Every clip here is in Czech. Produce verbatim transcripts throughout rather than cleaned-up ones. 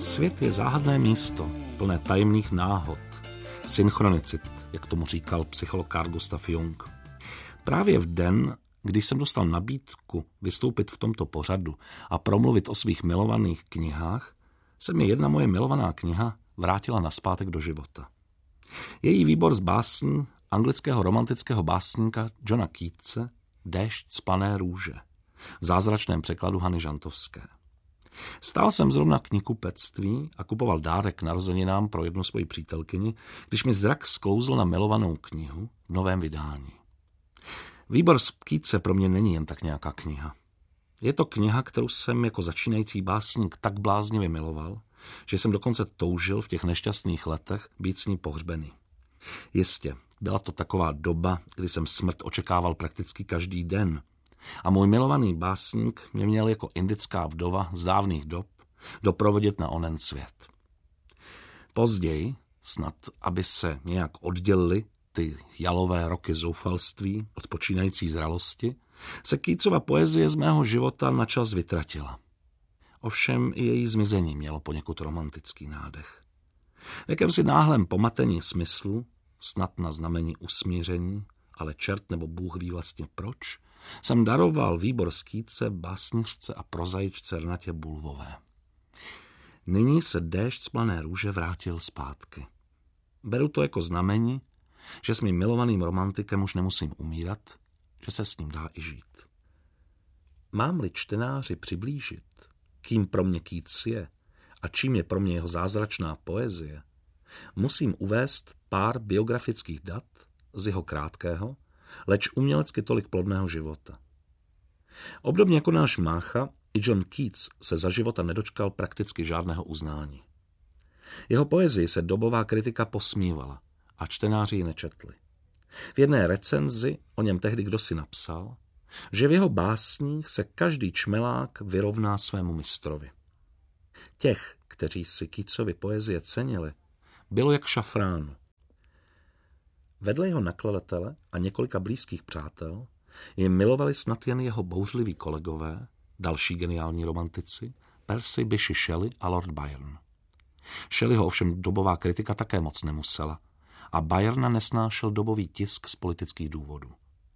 Svět je záhadné místo, plné tajemných náhod, synchronicit, jak tomu říkal psycholog Carl Gustav Jung. Právě v den, když jsem dostal nabídku vystoupit v tomto pořadu a promluvit o svých milovaných knihách, se mi jedna moje milovaná kniha vrátila nazpátek do života. Její výbor z básní anglického romantického básníka Johna Keatse Déšť z plané růže v zázračném překladu Hany Žantovské. Stál jsem zrovna v knihkupectví a kupoval dárek k narozeninám pro jednu svoji přítelkyni, když mi zrak sklouzl na milovanou knihu v novém vydání. Výbor z Keatse pro mě není jen tak nějaká kniha. Je to kniha, kterou jsem jako začínající básník tak bláznivě miloval, že jsem dokonce toužil v těch nešťastných letech být s ní pohřbený. Jistě, byla to taková doba, kdy jsem smrt očekával prakticky každý den a můj milovaný básník mě měl jako indická vdova z dávných dob doprovodit na onen svět. Později, snad aby se nějak oddělili ty jalové roky zoufalství od počínající zralosti, se Keatsova poezie z mého života na čas vytratila. Ovšem i její zmizení mělo poněkud romantický nádech. V jakémsi náhlém pomatení smyslu, snad na znamení usmíření, ale čert nebo Bůh ví vlastně proč, jsem daroval výbor z Keatse básnířce a prozaičce Renatě Bulvové. Nyní se Déšť z plané růže vrátil zpátky. Beru to jako znamení, že s mým milovaným romantikem už nemusím umírat, že se s ním dá i žít. Mám-li čtenáři přiblížit, kým pro mě Keats je a čím je pro mě jeho zázračná poezie, musím uvést pár biografických dat z jeho krátkého, leč umělecky tolik plodného života. Obdobně jako náš Mácha, i John Keats se za života nedočkal prakticky žádného uznání. Jeho poezii se dobová kritika posmívala a čtenáři ji nečetli. V jedné recenzi o něm tehdy kdosi napsal, že v jeho básních se každý čmelák vyrovná svému mistrovi. Těch, kteří si Keatsovy poezie cenili, bylo jak šafránu. Vedle jeho nakladatele a několika blízkých přátel je milovali snad jen jeho bouřliví kolegové, další geniální romantici, Percy Bysshe Shelley a Lord Byron. Shelleyho ovšem dobová kritika také moc nemusela a Byrona nesnášel dobový tisk z politických důvodů.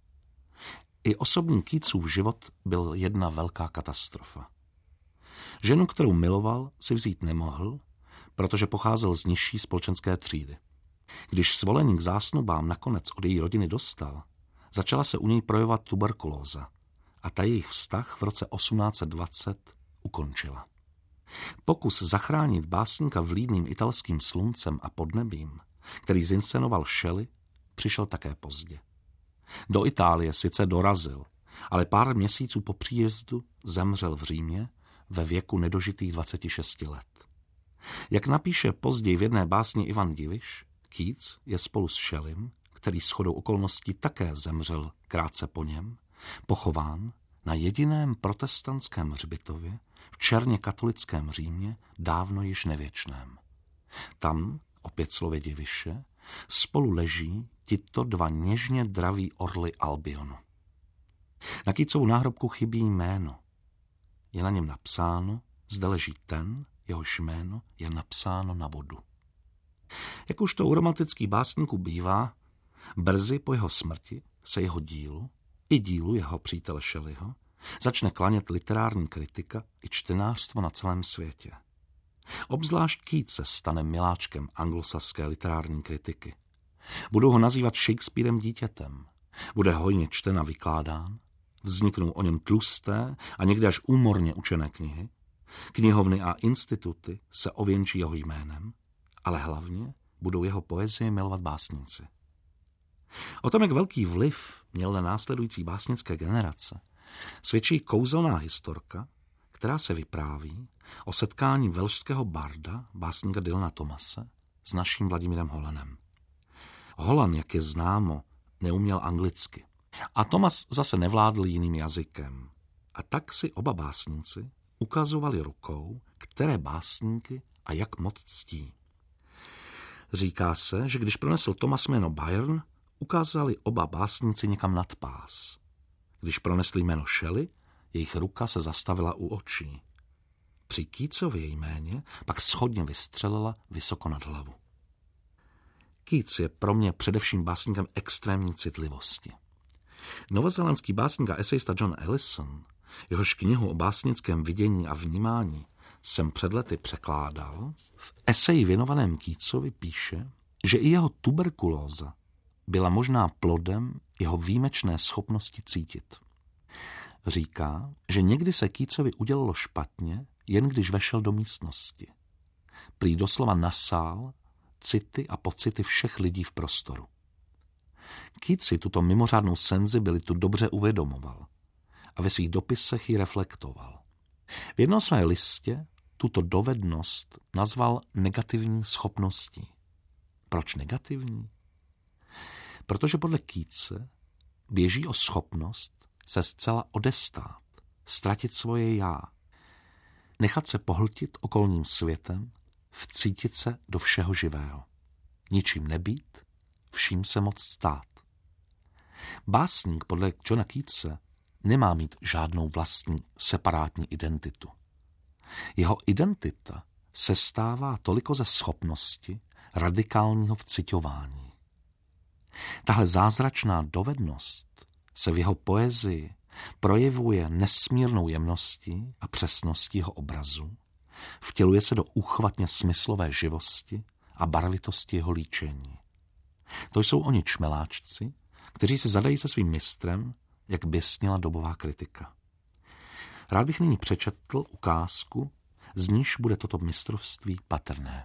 I osobní Keatsův život byl jedna velká katastrofa. Ženu, kterou miloval, si vzít nemohl, protože pocházel z nižší společenské třídy. Když svolení k zásnubám nakonec od její rodiny dostal, začala se u něj projevovat tuberkulóza a ta jejich vztah v roce osmnáct set dvacet ukončila. Pokus zachránit básníka vlídným italským sluncem a podnebím, který zinscenoval Shelley, přišel také pozdě. Do Itálie sice dorazil, ale pár měsíců po příjezdu zemřel v Římě ve věku nedožitých dvaceti šesti let. Jak napíše později v jedné básni Ivan Diviš, Keats je spolu s Shelleym, který shodou okolností také zemřel krátce po něm, pochován na jediném protestantském hřbitově v černě katolickém Římě, dávno již nevěčném. Tam, opět slovy Diviše, spolu leží tito dva něžně draví orly Albionu. Na Keatsovu náhrobku chybí jméno. Je na něm napsáno, zde leží ten, jehož jméno je napsáno na vodu. Jak už to u romantických básníků bývá, brzy po jeho smrti se jeho dílu, i dílu jeho přítele Shelleyho, začne klanět literární kritika i čtenářstvo na celém světě. Obzvlášť Keats se stane miláčkem anglosaské literární kritiky. Budou ho nazývat Shakespearem dítětem, bude hojně čten a vykládán, vzniknou o něm tlusté a někdy až úmorně učené knihy, knihovny a instituty se ověnčí jeho jménem, ale hlavně budou jeho poezii milovat básníci. O tom, jak velký vliv měl na následující básnické generace, svědčí kouzelná historka, která se vypráví o setkání velšského barda, básníka Dylana Thomase, s naším Vladimírem Holanem. Holan, jak je známo, neuměl anglicky a Thomas zase nevládl jiným jazykem. A tak si oba básníci ukazovali rukou, které básníky a jak moc ctí. Říká se, že když pronesl Thomas jméno Byron, ukázali oba básníci někam nad pás. Když pronesli jméno Shelley, jejich ruka se zastavila u očí. Při Keatsově jméně pak shodně vystřelila vysoko nad hlavu. Keats je pro mě především básníkem extrémní citlivosti. Novozélandský básník a esejista John Ellison, jehož knihu o básnickém vidění a vnímání jsem před lety překládal, v eseji věnovaném Keatsovi píše, že i jeho tuberkulóza byla možná plodem jeho výjimečné schopnosti cítit. Říká, že někdy se Keatsovi udělalo špatně, jen když vešel do místnosti. Prý doslova nasál city a pocity všech lidí v prostoru. Keats si tuto mimořádnou senzibilitu dobře uvědomoval a ve svých dopisech ji reflektoval. V jednom své listě tuto dovednost nazval negativní schopností. Proč negativní? Protože podle Keatse běží o schopnost se zcela odestát, ztratit svoje já, nechat se pohltit okolním světem, vcítit se do všeho živého. Ničím nebýt, vším se moc stát. Básník podle Johna Keatse nemá mít žádnou vlastní separátní identitu. Jeho identita se stává toliko ze schopnosti radikálního vciťování. Tahle zázračná dovednost se v jeho poezii projevuje nesmírnou jemností a přesností jeho obrazu, vtěluje se do úchvatně smyslové živosti a barvitosti jeho líčení. To jsou oni čmeláčci, kteří se zadají se svým mistrem, jak běsnila dobová kritika. Rád bych nyní přečetl ukázku, z níž bude toto mistrovství patrné.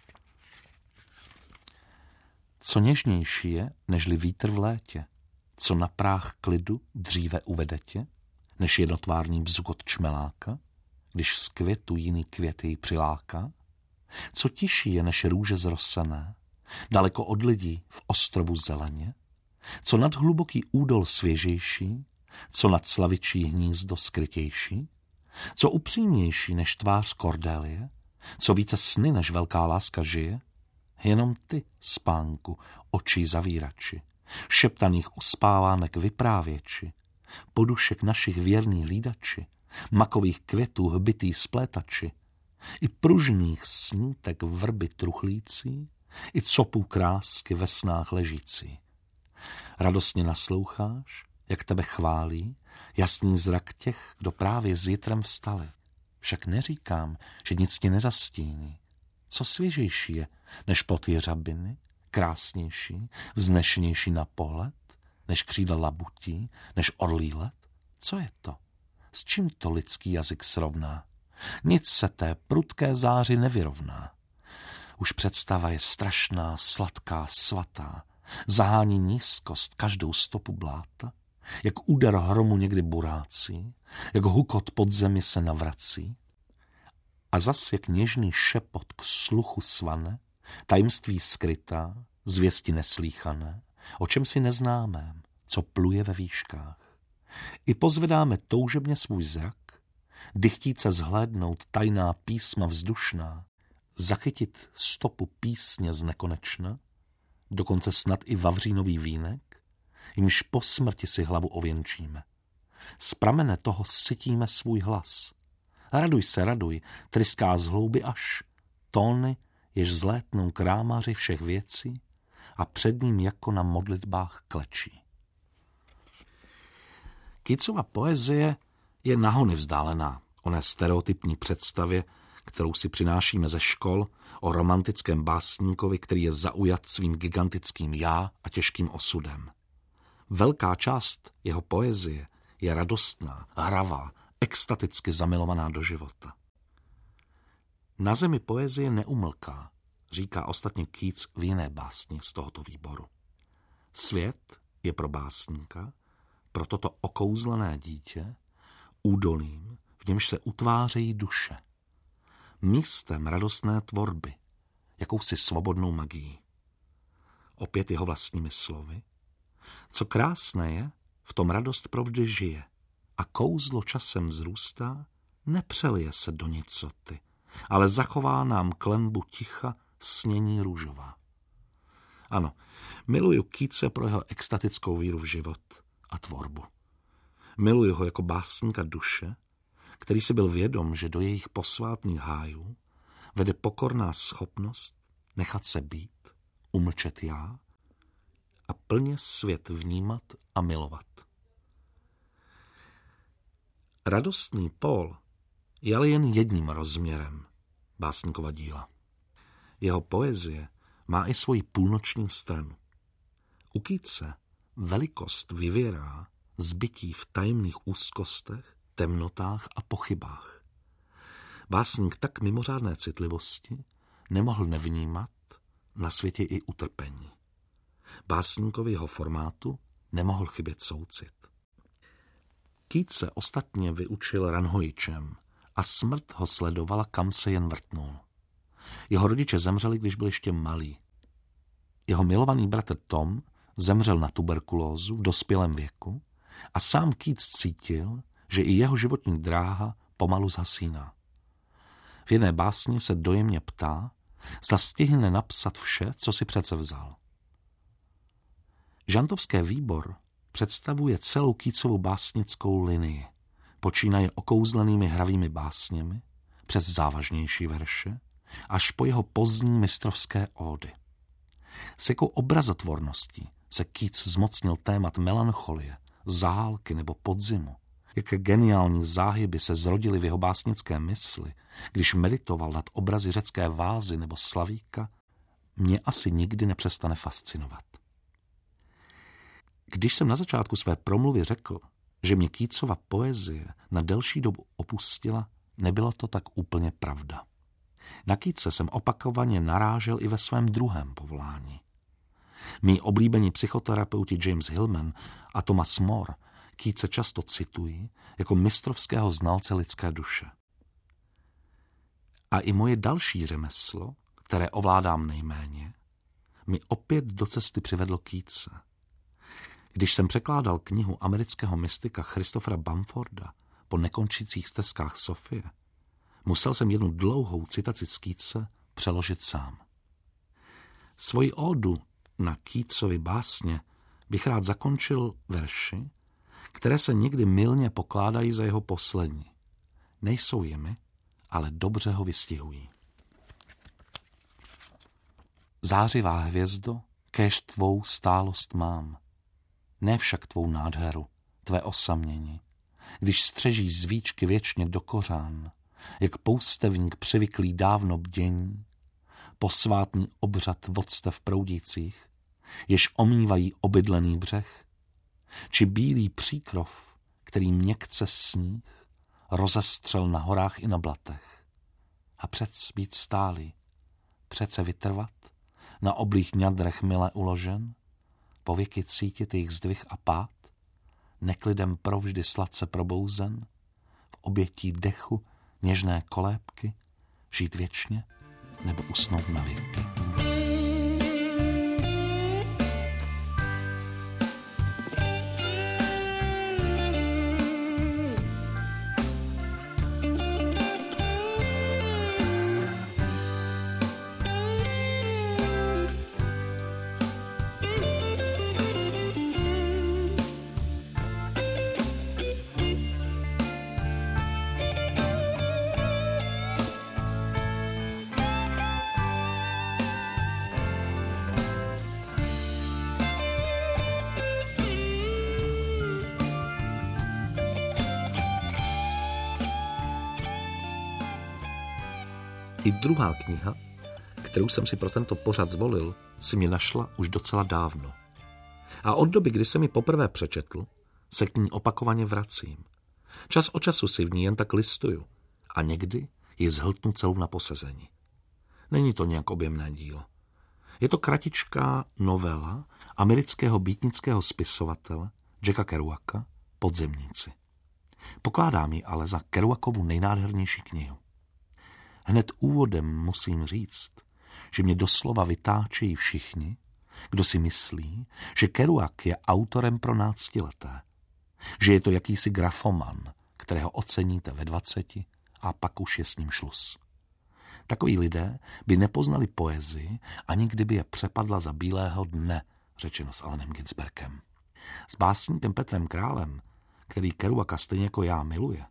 Co něžnější je, nežli vítr v létě, co na práh klidu dříve uvede tě, než jednotvárný bzukot čmeláka, když z květu jiný květ jej přiláká? Co tiší je, než růže zrosené, daleko od lidí v ostrovu zeleně? Co nad hluboký údol svěžejší, co nad slavičí hnízdo skrytější? Co upřímnější než tvář Kordélie? Co více sny než velká láska žije? Jenom ty, spánku, očí zavírači, šeptaných uspávánek vyprávěči, podušek našich věrných hlídači, makových květů hbitý splétači, i pružných snítek vrby truchlící, i copů krásky ve snách ležící. Radostně nasloucháš, jak tebe chválí jasný zrak těch, kdo právě s jitrem vstali. Však neříkám, že nic ti nezastíní. Co svěžejší je, než plot jeřabiny, krásnější, vznešenější na pohled, než křídla labutí, než orlí let? Co je to? S čím to lidský jazyk srovná? Nic se té prudké záři nevyrovná. Už představa je strašná, sladká, svatá, zahání nízkost každou stopu bláta, jak úder hromu někdy burácí, jak hukot pod zemi se navrací, a zas jak něžný šepot k sluchu svane, tajemství skrytá, zvěsti neslíchané, o čem si neznámém, co pluje ve výškách. I pozvedáme toužebně svůj zrak, dychtíce zhlédnout tajná písma vzdušná, zachytit stopu písně z nekonečna, dokonce snad i vavřínový vínek, jimž po smrti si hlavu ověnčíme. Z pramene toho sytíme svůj hlas. Raduj se, raduj, tryská z hlouby až tóny, jež zlétnou krámaři všech věcí a před ním jako na modlitbách klečí. Keatsova poezie je nahony vzdálená oné stereotypní představě, kterou si přinášíme ze škol o romantickém básníkovi, který je zaujat svým gigantickým já a těžkým osudem. Velká část jeho poezie je radostná, hravá, extaticky zamilovaná do života. Na zemi poezie neumlká, říká ostatně Keats v jiné básni z tohoto výboru. Svět je pro básníka, pro toto okouzlené dítě, údolím, v němž se utvářejí duše, místem radostné tvorby, jakousi svobodnou magií. Opět jeho vlastními slovy. Co krásné je, v tom radost provždy žije a kouzlo časem vzrůstá, nepřelije se do nicoty, ale zachová nám klenbu ticha snění růžová. Ano, miluju Keatse pro jeho extatickou víru v život a tvorbu. Miluju ho jako básníka duše, který si byl vědom, že do jejich posvátných hájů vede pokorná schopnost nechat se být, umlčet já a plně svět vnímat a milovat. Radostný Paul je ale jen jedním rozměrem básníkova díla. Jeho poezie má i svoji půlnoční stranu. U Keatse velikost vyvěrá z bytí v tajemných úzkostech, temnotách a pochybách. Básník tak mimořádné citlivosti nemohl nevnímat na světě i utrpení. Básníkovi jeho formátu nemohl chybět soucit. Keatse ostatně vyučil ranhojičem a smrt ho sledovala, kam se jen vrtnul. Jeho rodiče zemřeli, když byl ještě malý. Jeho milovaný bratr Tom zemřel na tuberkulózu v dospělém věku a sám Keats cítil, že i jeho životní dráha pomalu zhasíná. V jedné básni se dojemně ptá, zda stihne napsat vše, co si přece vzal. Žantovské Výbor představuje celou Keatsovou básnickou linii, počínaje okouzlenými hravými básněmi, přes závažnější verše, až po jeho pozdní mistrovské ódy. S jakou obrazotvorností se Keats zmocnil témat melancholie, zálky nebo podzimu, jaké geniální záhyby se zrodily v jeho básnické mysli, když meditoval nad obrazy řecké vázy nebo slavíka, mě asi nikdy nepřestane fascinovat. Když jsem na začátku své promluvy řekl, že mě Keatsova poezie na delší dobu opustila, nebylo to tak úplně pravda. Na Keatse jsem opakovaně narážel i ve svém druhém povolání. Mí oblíbení psychoterapeuti James Hillman a Thomas More Keatse často citují jako mistrovského znalce lidské duše. A i moje další řemeslo, které ovládám nejméně, mi opět do cesty přivedlo Keatse. Když jsem překládal knihu amerického mystika Christophera Bamforda Po nekončících stezkách Sofie, musel jsem jednu dlouhou citaci z Keatse přeložit sám. Svoji ódu na Keatsovy básně bych rád zakončil verši, které se někdy mylně pokládají za jeho poslední. Nejsou jimi, ale dobře ho vystihují. Zářivá hvězdo, kéž tvou stálost mám, ne však tvou nádheru, tvé osamění, když střežíš zvíčky věčně do kořán, jak poustevník přivyklý dávno bdění, posvátný obřad vodstev proudících, jež omývají obydlený břeh, či bílý příkrov, který měkce sníh rozestřel na horách i na blatech. A přec být stálý, přece vytrvat, na oblých ňadrech mile uložen, pověky cítit jejich zdvih a pád, neklidem provždy sladce probouzen, v obětí dechu něžné kolébky, žít věčně nebo usnout na věky. I druhá kniha, kterou jsem si pro tento pořad zvolil, si mě našla už docela dávno. A od doby, kdy jsem ji poprvé přečetl, se k ní opakovaně vracím. Čas od času si v ní jen tak listuju a někdy ji zhltnu celou na posezení. Není to nějak objemné dílo. Je to kratičká novela amerického býtnického spisovatele Jacka Kerouaka Podzemníci. Pokládám ji ale za Kerouakovu nejnádhernější knihu. Hned úvodem musím říct, že mě doslova vytáčejí všichni, kdo si myslí, že Kerouac je autorem pro náctileté, že je to jakýsi grafoman, kterého oceníte ve dvaceti a pak už je s ním šluz. Takoví lidé by nepoznali poezii, ani kdyby je přepadla za bílého dne, řečeno s Allenem Ginsbergem. S básníkem Petrem Králem, který Kerouaka stejně jako já miluje,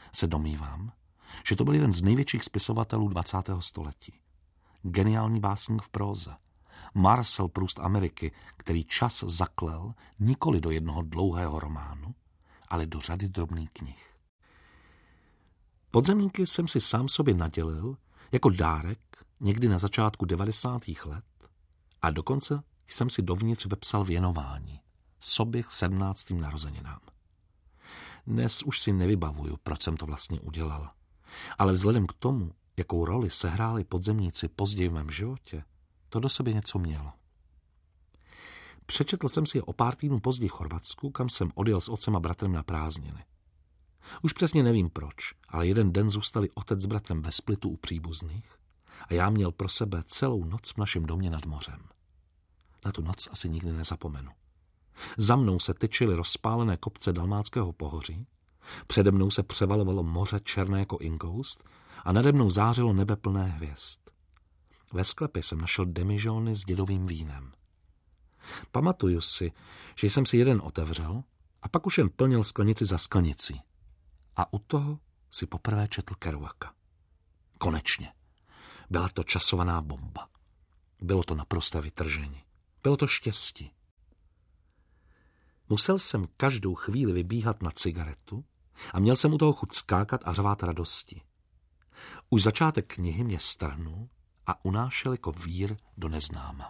se domnívám, že to byl jeden z největších spisovatelů dvacátého století. Geniální básník v próze. Marcel Proust Ameriky, který čas zaklel nikoli do jednoho dlouhého románu, ale do řady drobných knih. Podzemníky jsem si sám sobě nadělil jako dárek někdy na začátku devadesátých let a dokonce jsem si dovnitř vepsal věnování sobě k sedmnáctým narozeninám. Dnes už si nevybavuju, proč jsem to vlastně udělal, ale vzhledem k tomu, jakou roli sehráli podzemníci později v mém životě, to do sebe něco mělo. Přečetl jsem si je o pár týdnů později v Chorvatsku, kam jsem odjel s otcem a bratrem na prázdniny. Už přesně nevím proč, ale jeden den zůstali otec s bratrem ve Splitu u příbuzných a já měl pro sebe celou noc v našem domě nad mořem. Na tu noc asi nikdy nezapomenu. Za mnou se tyčily rozpálené kopce Dalmátského pohoří, přede mnou se převalovalo moře černé jako inkoust a nade mnou zářilo nebe plné hvězd. Ve sklepě jsem našel demižony s dědovým vínem. Pamatuju si, že jsem si jeden otevřel a pak už jen plnil sklenici za sklenicí. A u toho si poprvé četl Kerouaka. Konečně. Byla to časovaná bomba. Bylo to naprosté vytržení. Bylo to štěstí. Musel jsem každou chvíli vybíhat na cigaretu a měl jsem u toho chuť skákat a řvát radosti. Už začátek knihy mě strhnul a unášel jako vír do neznáma.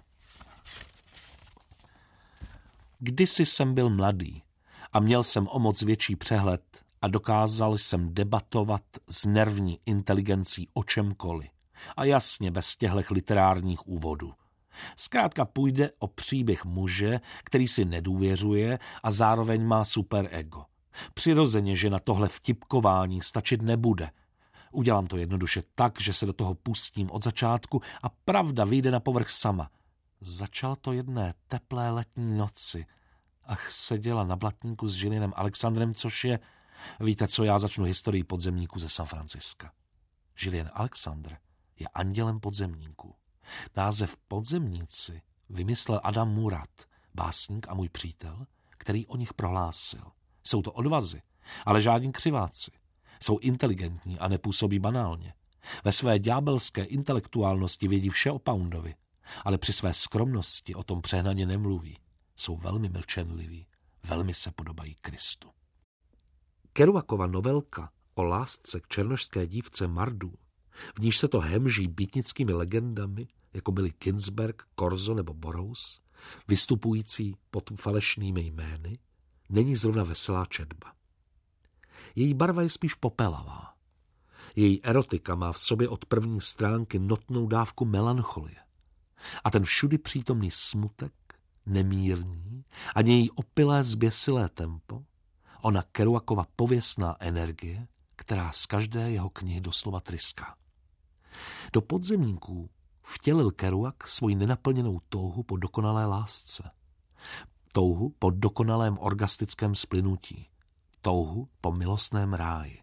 Kdysi jsem byl mladý a měl jsem o moc větší přehled a dokázal jsem debatovat s nervní inteligencí o čemkoliv. A jasně bez těchto literárních úvodů. Zkrátka půjde o příběh muže, který si nedůvěřuje a zároveň má superego. Přirozeně, že na tohle vtipkování stačit nebude. Udělám to jednoduše tak, že se do toho pustím od začátku a pravda vyjde na povrch sama. Začal to jedné teplé letní noci. Ach, seděla na blatníku s Julianem Alexandrem, což je... Víte co, já začnu historii podzemníků ze San Franciska. Julian Alexandr je andělem podzemníků. Název Podzemníci vymyslel Adam Murat, básník a můj přítel, který o nich prohlásil. Jsou to odvazy, ale žádní křiváci. Jsou inteligentní a nepůsobí banálně. Ve své ďábelské intelektuálnosti vědí vše o Poundovi, ale při své skromnosti o tom přehnaně nemluví. Jsou velmi mlčenliví, velmi se podobají Kristu. Kerouakova novelka o lásce k černošské dívce Mardu, v níž se to hemží býtnickými legendami, jako byli Ginsberg, Korzo nebo Burroughs, vystupující pod falešnými jmény, není zrovna veselá četba. Její barva je spíš popelavá. Její erotika má v sobě od první stránky notnou dávku melancholie. A ten všudy přítomný smutek, nemírný, ani její opilé zběsilé tempo, ona Kerouakova pověstná energie, která z každé jeho knihy doslova tryská. Do Podzemníků vtělil Kerouak svoji nenaplněnou touhu po dokonalé lásce. Touhu po dokonalém orgastickém splynutí. Touhu po milostném ráji.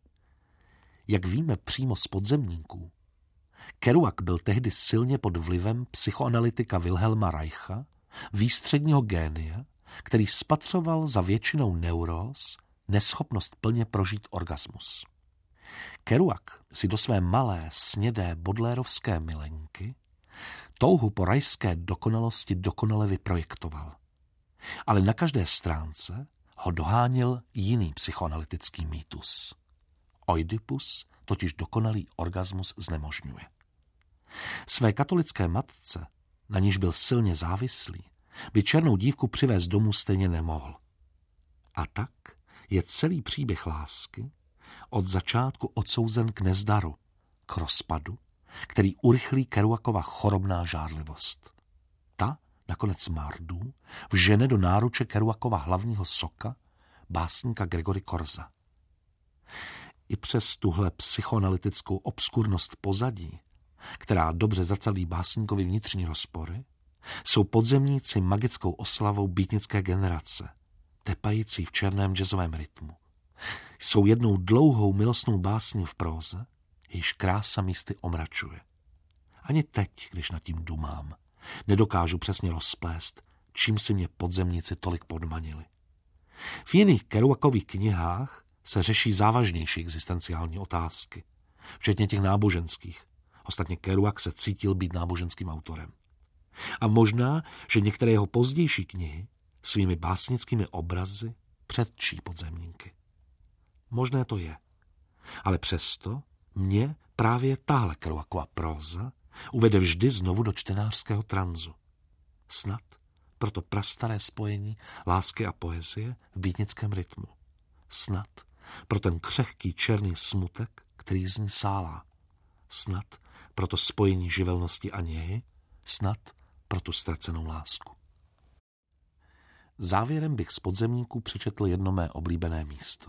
Jak víme přímo z Podzemníků, Kerouak byl tehdy silně pod vlivem psychoanalytika Wilhelma Reicha, výstředního génia, který spatřoval za většinou neuróz neschopnost plně prožít orgasmus. Kerouak si do své malé, snědé bodlérovské milenky touhu po rajské dokonalosti dokonale vyprojektoval. Ale na každé stránce ho doháněl jiný psychoanalytický mýtus. Oidipus totiž dokonalý orgasmus znemožňuje. Své katolické matce, na níž byl silně závislý, by černou dívku přivést domů stejně nemohl. A tak je celý příběh lásky od začátku odsouzen k nezdaru, k rozpadu, který urychlí Kerouakova chorobná žárlivost. Ta nakonec Mardu vžene do náruče Kerouakova hlavního soka, básníka Gregory Korza. I přes tuhle psychoanalytickou obskurnost pozadí, která dobře zrcadlí básníkovi vnitřní rozpory, jsou Podzemníci magickou oslavou býtnické generace, tepající v černém jazzovém rytmu. Jsou jednou dlouhou milostnou básní v próze, jejíž krása místy omračuje. Ani teď, když nad tím dumám, nedokážu přesně rozplést, čím si mě Podzemníci tolik podmanili. V jiných Kerouakových knihách se řeší závažnější existenciální otázky, včetně těch náboženských. Ostatně Kerouac se cítil být náboženským autorem. A možná, že některé jeho pozdější knihy svými básnickými obrazy předčí Podzemníky. Možné to je. Ale přesto mě právě tahle Kerouacova próza uvede vždy znovu do čtenářského tranzu. Snad proto prastaré spojení lásky a poezie v beatnickém rytmu. Snad pro ten křehký černý smutek, který z ní sálá. Snad pro to spojení živelnosti a něhy, snad pro tu ztracenou lásku. Závěrem bych z Podzemníků přečetl jedno mé oblíbené místo.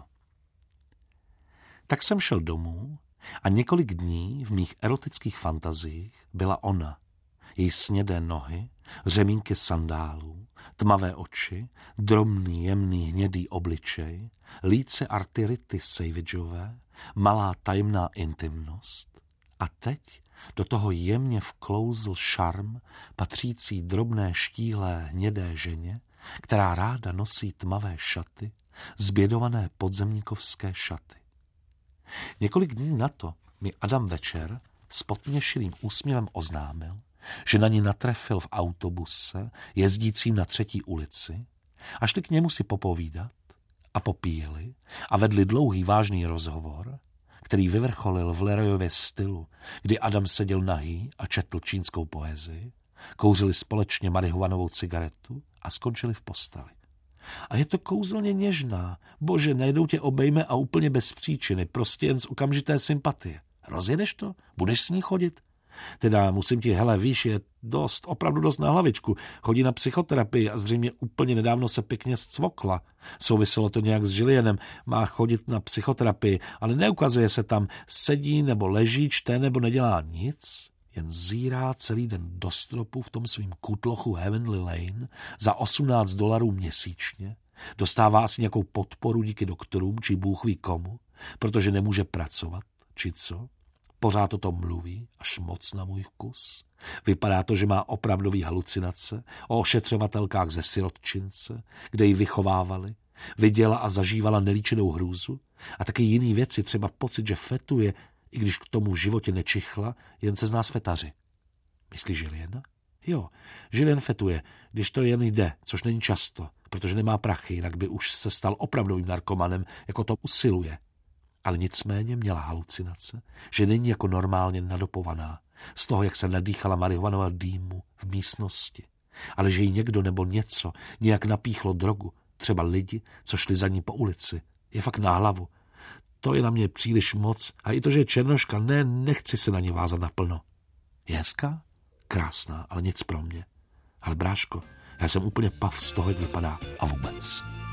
Tak jsem šel domů a několik dní v mých erotických fantaziích byla ona, její snědé nohy, řemínky sandálů, tmavé oči, drobný, jemný, hnědý obličej, líce Artirity Savageové, malá tajemná intimnost. A teď do toho jemně vklouzl šarm patřící drobné štíhlé hnědé ženě, která ráda nosí tmavé šaty, zbědované podzemníkovské šaty. Několik dní na to mi Adam večer s potměšilým úsměvem oznámil, že na ní natrefil v autobuse jezdícím na třetí ulici a šli k němu si popovídat a popíjeli a vedli dlouhý vážný rozhovor, který vyvrcholil v Leroyově stylu, kdy Adam seděl nahý a četl čínskou poezii, kouřili společně marihuanovou cigaretu a skončili v posteli. A je to kouzelně něžná. Bože, najednou tě obejme a úplně bez příčiny, prostě jen z okamžité sympatie. Rozjedeš to? Budeš s ní chodit? Teda musím ti, hele, víš, je dost, opravdu dost na hlavičku. Chodí na psychoterapii a zřejmě úplně nedávno se pěkně zcvokla. Souviselo to nějak s Julienem, má chodit na psychoterapii, ale neukazuje se tam, sedí nebo leží, čte nebo nedělá nic, jen zírá celý den do stropu v tom svým kutlochu Heavenly Lane za osmnáct dolarů měsíčně. Dostává asi nějakou podporu díky doktorům, či bůh ví komu, protože nemůže pracovat, či co. Pořád o tom mluví, až moc na můj vkus. Vypadá to, že má opravdový halucinace o ošetřovatelkách ze sirotčince, kde ji vychovávali. Viděla a zažívala nelíčenou hrůzu a taky jiný věci, třeba pocit, že fetuje, i když k tomu v životě nečichla, jen se z nás fetaři. Myslíš Juliana? Jo, Julien fetuje, když to jen jde, což není často, protože nemá prachy, jinak by už se stal opravdovým narkomanem, jako to usiluje. Ale nicméně měla halucinace, že není jako normálně nadopovaná, z toho, jak se nadýchala marihuanového dýmu v místnosti, ale že jí někdo nebo něco nějak napíchlo drogu, třeba lidi, co šli za ní po ulici. Je fakt na hlavu. To je na mě příliš moc a i to, že je černoška, ne, nechci se na ní vázat naplno. Je hezká? Krásná, ale nic pro mě. Ale bráško, já jsem úplně pav z toho, jak vypadá a vůbec.